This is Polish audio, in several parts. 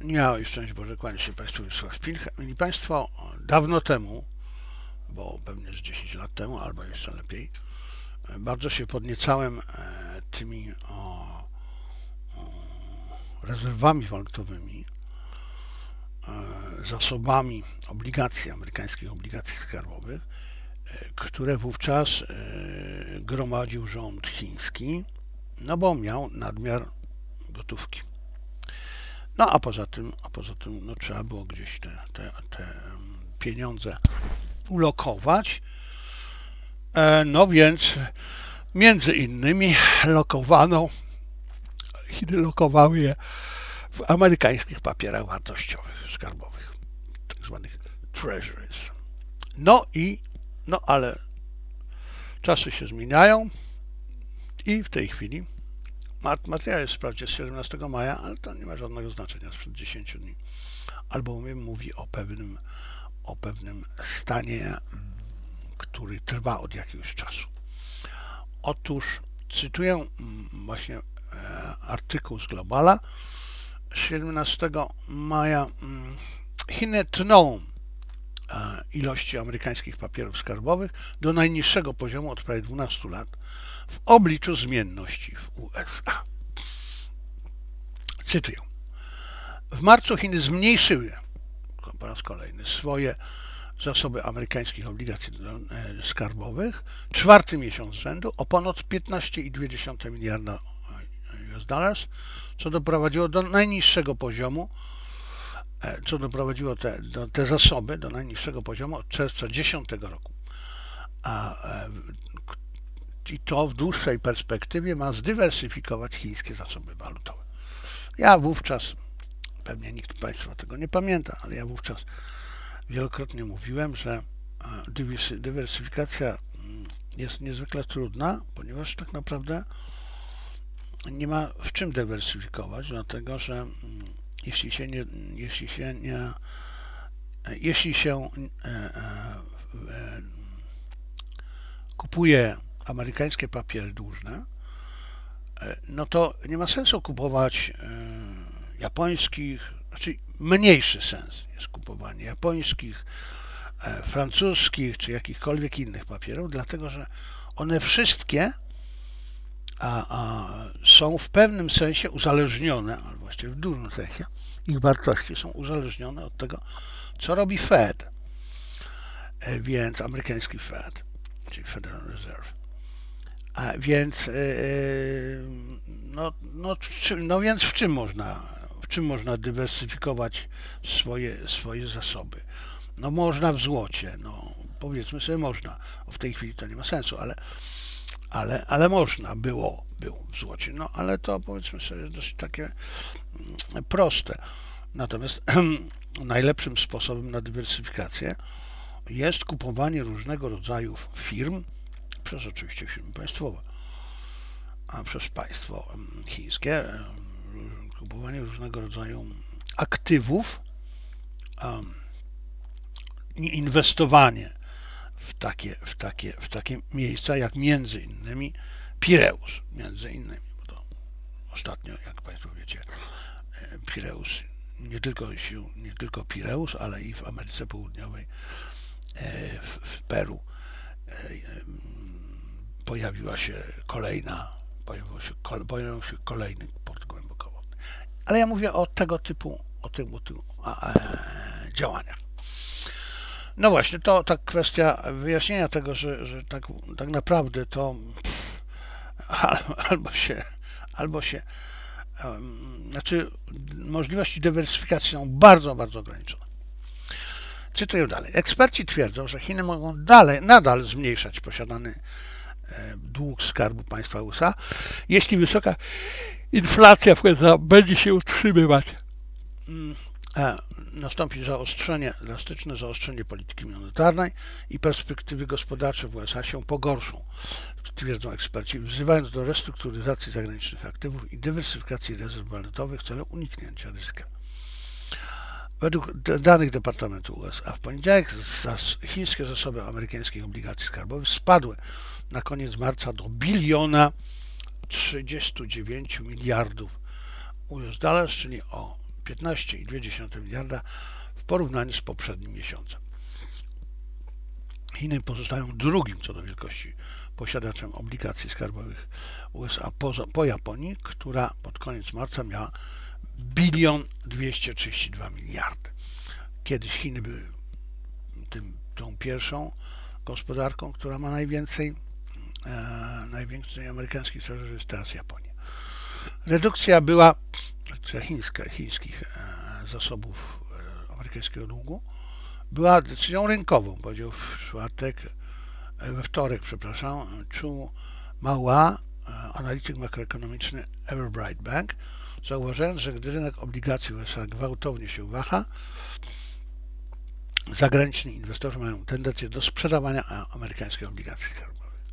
Ja i szczęść Boże, kłaniam się Państwu Wiesław Pilch. Mieli Państwo, dawno temu, bo pewnie z 10 lat temu, albo jeszcze lepiej, bardzo się podniecałem tymi rezerwami walutowymi, zasobami obligacji, amerykańskich obligacji skarbowych, które wówczas gromadził rząd chiński, no bo miał nadmiar gotówki. No a poza tym no, trzeba było gdzieś te pieniądze ulokować. No więc między innymi Chiny lokowały je w amerykańskich papierach wartościowych, skarbowych, tak zwanych treasuries. No ale czasy się zmieniają i w tej chwili materiał jest wprawdzie z 17 maja, ale to nie ma żadnego znaczenia, sprzed 10 dni. Albowiem mówi o pewnym stanie, który trwa od jakiegoś czasu. Otóż cytuję właśnie artykuł z Globala z 17 maja. Chiny tną ilości amerykańskich papierów skarbowych do najniższego poziomu od prawie 12 lat w obliczu zmienności w USA. Cytuję. W marcu Chiny zmniejszyły po raz kolejny swoje zasoby amerykańskich obligacji skarbowych, czwarty miesiąc z rzędu, o ponad 15,2 miliarda US dollars, co doprowadziło do najniższego poziomu, te zasoby do najniższego poziomu od czerwca 2010 roku. I to w dłuższej perspektywie ma zdywersyfikować chińskie zasoby walutowe. Ja wówczas, pewnie nikt z Państwa tego nie pamięta, ale ja wówczas wielokrotnie mówiłem, że dywersyfikacja jest niezwykle trudna, ponieważ tak naprawdę nie ma w czym dywersyfikować, dlatego że jeśli się kupuje amerykańskie papiery dłużne, no to nie ma sensu kupować japońskich, znaczy mniejszy sens jest kupowanie japońskich, francuskich czy jakichkolwiek innych papierów, dlatego że one wszystkie są w pewnym sensie uzależnione, albo właściwie w dużym sensie, ich wartości są uzależnione od tego, co robi Fed, więc amerykański Fed, czyli Federal Reserve. A więc więc w czym można dywersyfikować swoje zasoby? No można w złocie, no powiedzmy sobie można. W tej chwili to nie ma sensu, ale można było w złocie. No ale to powiedzmy sobie dość takie proste. Natomiast najlepszym sposobem na dywersyfikację jest kupowanie różnego rodzaju firm, przez oczywiście firmy państwowe, a przez państwo chińskie, kupowanie różnego rodzaju aktywów i inwestowanie w takie miejsca, jak między innymi Pireus, bo to ostatnio, jak Państwo wiecie, Pireus, nie tylko Pireus, ale i w Ameryce Południowej, w Peru pojawił się kolejny port głębokowodny. Ale ja mówię o tego typu działaniach. No właśnie, to tak kwestia wyjaśnienia tego, że tak naprawdę to znaczy możliwości dywersyfikacji są bardzo, bardzo ograniczone. Cytuję dalej. Eksperci twierdzą, że Chiny mogą nadal zmniejszać posiadany dług Skarbu Państwa USA, jeśli wysoka inflacja w USA będzie się utrzymywać. Nastąpi drastyczne zaostrzenie polityki monetarnej i perspektywy gospodarcze w USA się pogorszą, twierdzą eksperci, wzywając do restrukturyzacji zagranicznych aktywów i dywersyfikacji rezerw walutowych w celu uniknięcia ryzyka. Według danych Departamentu USA w poniedziałek chińskie zasoby amerykańskich obligacji skarbowych spadły na koniec marca do 1 039 miliardów US dollars, czyli o 15,2 miliarda w porównaniu z poprzednim miesiącem. Chiny pozostają drugim co do wielkości posiadaczem obligacji skarbowych USA po Japonii, która pod koniec marca miała 1 232 miliardy. Kiedyś Chiny były tą pierwszą gospodarką, która ma najwięcej amerykańskich treasury, jest teraz Japonia. Redukcja chińskich zasobów amerykańskiego długu była decyzją rynkową, powiedział we wtorek, Chu Mahua, analityk makroekonomiczny Everbright Bank, zauważając, że gdy rynek obligacji USA gwałtownie się waha, zagraniczni inwestorzy mają tendencję do sprzedawania amerykańskich obligacji skarbowych.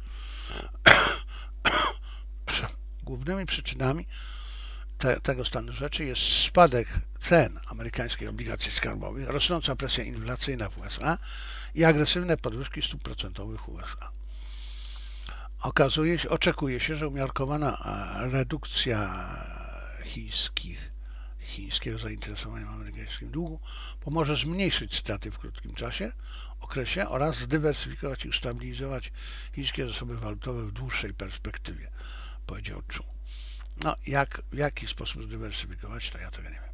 Głównymi przyczynami tego stanu rzeczy jest spadek cen amerykańskich obligacji skarbowych, rosnąca presja inflacyjna w USA i agresywne podwyżki stóp procentowych w USA. Oczekuje się, że umiarkowana redukcja chińskiego zainteresowania amerykańskim długu pomoże zmniejszyć straty w krótkim okresie oraz zdywersyfikować i ustabilizować chińskie zasoby walutowe w dłuższej perspektywie, powiedział Chu. No, w jaki sposób zdywersyfikować, to ja tego nie wiem.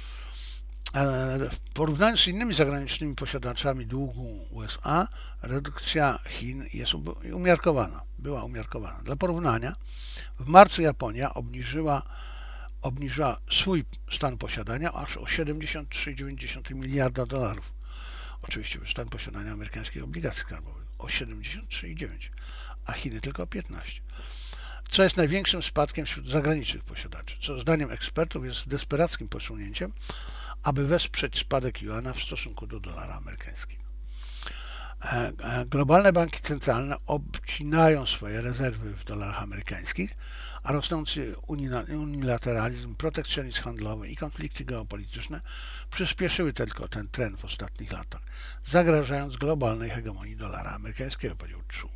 W porównaniu z innymi zagranicznymi posiadaczami długu USA, redukcja Chin jest była umiarkowana. Dla porównania, w marcu Japonia obniżyła swój stan posiadania aż o 73,9 miliarda dolarów. Oczywiście stan posiadania amerykańskich obligacji skarbowych o 73,9, a Chiny tylko o 15. Co jest największym spadkiem wśród zagranicznych posiadaczy, co zdaniem ekspertów jest desperackim posunięciem, aby wesprzeć spadek juana w stosunku do dolara amerykańskiego. Globalne banki centralne obcinają swoje rezerwy w dolarach amerykańskich, a rosnący unilateralizm, protekcjonizm handlowy i konflikty geopolityczne przyspieszyły tylko ten trend w ostatnich latach, zagrażając globalnej hegemonii dolara amerykańskiego, powiedział Chu.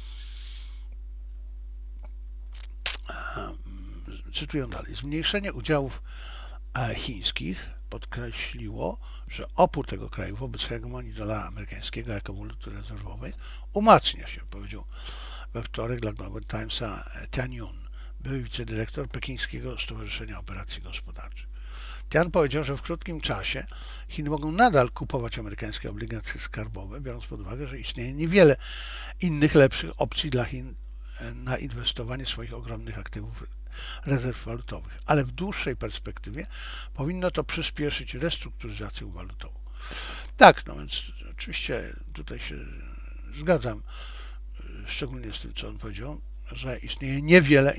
Cytuję dalej. Zmniejszenie udziałów chińskich podkreśliło, że opór tego kraju wobec hegemonii dolara amerykańskiego jako waluty rezerwowej umacnia się, powiedział we wtorek dla Global Timesa Tian Yun, były wicedyrektor Pekińskiego Stowarzyszenia Operacji Gospodarczych. Tian powiedział, że w krótkim czasie Chiny mogą nadal kupować amerykańskie obligacje skarbowe, biorąc pod uwagę, że istnieje niewiele innych lepszych opcji dla Chin na inwestowanie swoich ogromnych aktywów rezerw walutowych, ale w dłuższej perspektywie powinno to przyspieszyć restrukturyzację walutową. Tak, no więc oczywiście tutaj się zgadzam, szczególnie z tym, co on powiedział, że istnieje niewiele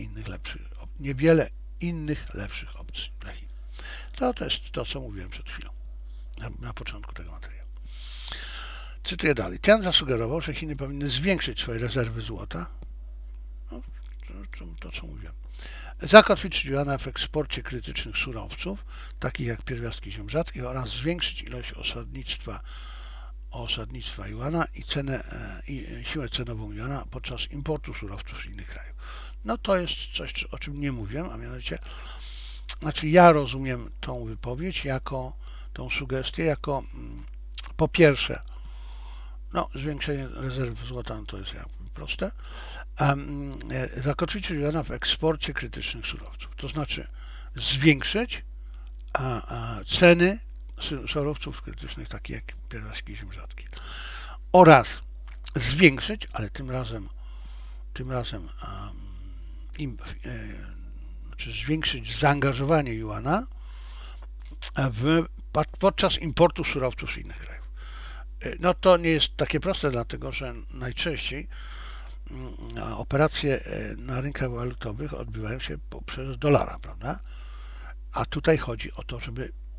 innych lepszych opcji dla Chin. To jest to, co mówiłem przed chwilą, na początku tego materiału. Cytuję dalej. Tian zasugerował, że Chiny powinny zwiększyć swoje rezerwy złota, to co mówiłem, zakotwiczyć juana w eksporcie krytycznych surowców, takich jak pierwiastki ziem rzadkich, oraz zwiększyć ilość osadnictwa juana i siłę cenową juana podczas importu surowców z innych krajów. No to jest coś, o czym nie mówiłem, a mianowicie, ja rozumiem tą wypowiedź tą sugestię jako po pierwsze, zwiększenie rezerw złota, to jest jakby proste, zakotwiczyć juana w eksporcie krytycznych surowców, to znaczy zwiększyć ceny surowców krytycznych, takich jak pierwiastki ziem rzadkich, oraz zwiększyć, ale tym razem zwiększyć zaangażowanie juana podczas importu surowców z innych krajów. No to nie jest takie proste, dlatego że najczęściej operacje na rynkach walutowych odbywają się poprzez dolara, prawda? A tutaj chodzi o to,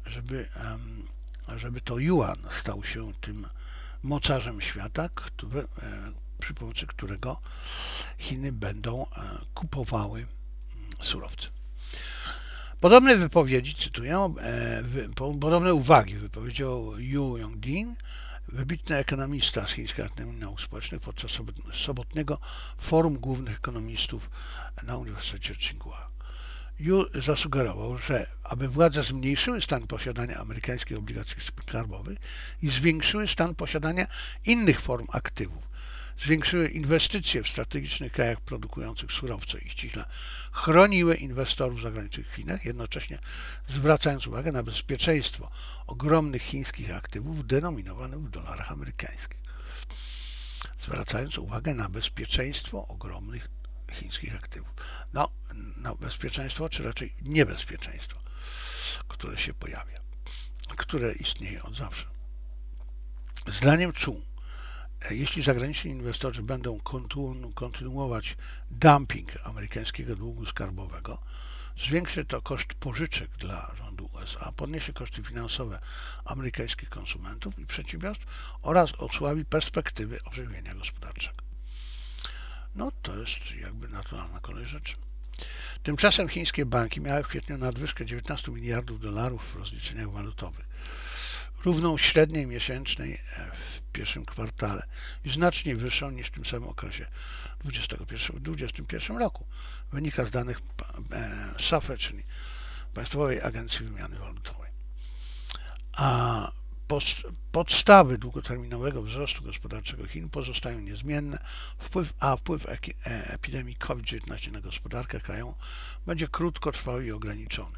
żeby to juan stał się tym mocarzem świata, przy pomocy którego Chiny będą kupowały surowce. Podobne wypowiedzi, cytuję, podobne uwagi wypowiedział Yu Yongding, wybitny ekonomista z Chińskiej Akademii Nauk Społecznych podczas sobotniego Forum Głównych Ekonomistów na Uniwersytecie Tsinghua. Yu zasugerował, że aby władze zmniejszyły stan posiadania amerykańskich obligacji skarbowych i zwiększyły stan posiadania innych form aktywów, zwiększyły inwestycje w strategicznych krajach produkujących surowce i ściśle chroniły inwestorów zagranicznych w Chinach, jednocześnie zwracając uwagę na bezpieczeństwo ogromnych chińskich aktywów denominowanych w dolarach amerykańskich. Zwracając uwagę na bezpieczeństwo ogromnych chińskich aktywów. No, bezpieczeństwo, czy raczej niebezpieczeństwo, które się pojawia, które istnieje od zawsze. Zdaniem Chu, jeśli zagraniczni inwestorzy będą kontynuować dumping amerykańskiego długu skarbowego, zwiększy to koszt pożyczek dla rządu USA, podniesie koszty finansowe amerykańskich konsumentów i przedsiębiorstw oraz osłabi perspektywy ożywienia gospodarczego. No to jest jakby naturalna kolej rzeczy. Tymczasem chińskie banki miały w kwietniu nadwyżkę 19 miliardów dolarów w rozliczeniach walutowych, równą średniej miesięcznej w pierwszym kwartale i znacznie wyższą niż w tym samym okresie w 2021 roku. Wynika z danych SAFE, czyli Państwowej Agencji Wymiany Walutowej. A podstawy długoterminowego wzrostu gospodarczego Chin pozostają niezmienne, a wpływ epidemii COVID-19 na gospodarkę kraju będzie krótkotrwały i ograniczony,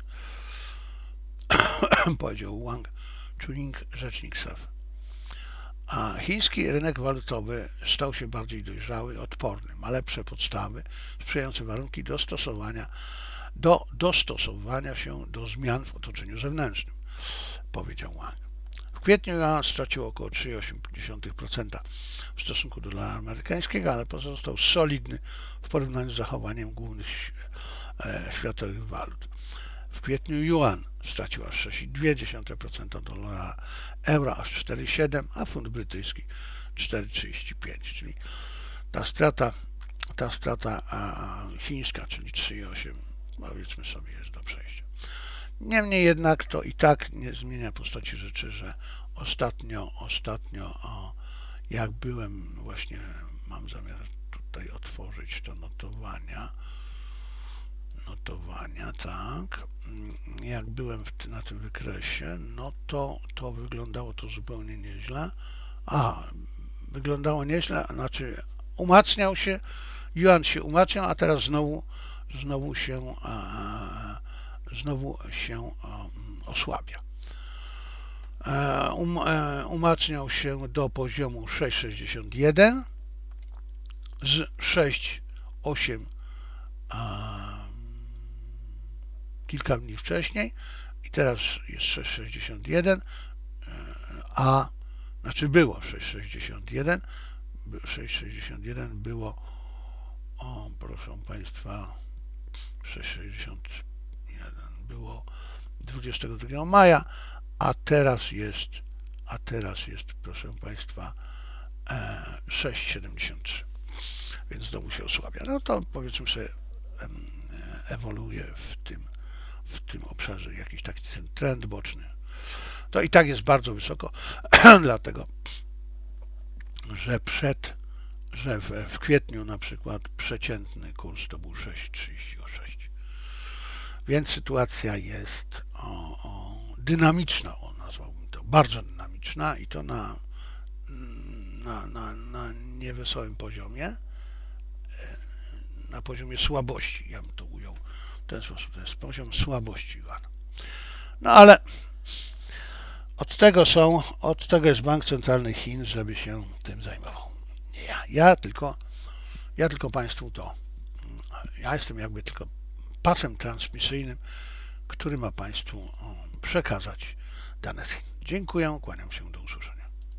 powiedział Wang Chuning, rzecznik SAFE. A chiński rynek walutowy stał się bardziej dojrzały, odporny, ma lepsze podstawy, sprzyjające warunki dostosowania się do zmian w otoczeniu zewnętrznym, powiedział Wang. W kwietniu yuan stracił około 3,8% w stosunku do dolara amerykańskiego, ale pozostał solidny w porównaniu z zachowaniem głównych światowych walut. W kwietniu yuan stracił aż 6,2% do dolara, euro aż 4,7%, a funt brytyjski 4,35%, czyli ta strata chińska, czyli 3,8%, powiedzmy sobie, jest do przejścia. Niemniej jednak to i tak nie zmienia postaci rzeczy, że ostatnio jak byłem, właśnie mam zamiar tutaj otworzyć to notowania, tak, jak byłem na tym wykresie, no to wyglądało to zupełnie nieźle. Wyglądało nieźle, znaczy umacniał się, yuan się umacniał, a teraz znowu się osłabia. Umacniał się do poziomu 6,61 z 6,8 kilka dni wcześniej i teraz jest 6,61, było 6,61 było, proszę Państwa, 6,61 było 22 maja, a teraz jest, proszę Państwa, 6,73, więc znowu się osłabia. No to powiedzmy sobie, ewoluuje w tym obszarze jakiś taki trend boczny. To i tak jest bardzo wysoko, dlatego, że w kwietniu na przykład przeciętny kurs to był 6,36. Więc sytuacja jest dynamiczna, nazwałbym to, bardzo dynamiczna i to na niewesołym poziomie, na poziomie słabości, ja bym to ujął w ten sposób, to jest poziom słabości yuana. No ale od tego jest Bank Centralny Chin, żeby się tym zajmował. Nie ja tylko Państwu ja jestem jakby tylko pasem transmisyjnym, który ma Państwu przekazać dane z Chin. Dziękuję, kłaniam się, do usłyszenia.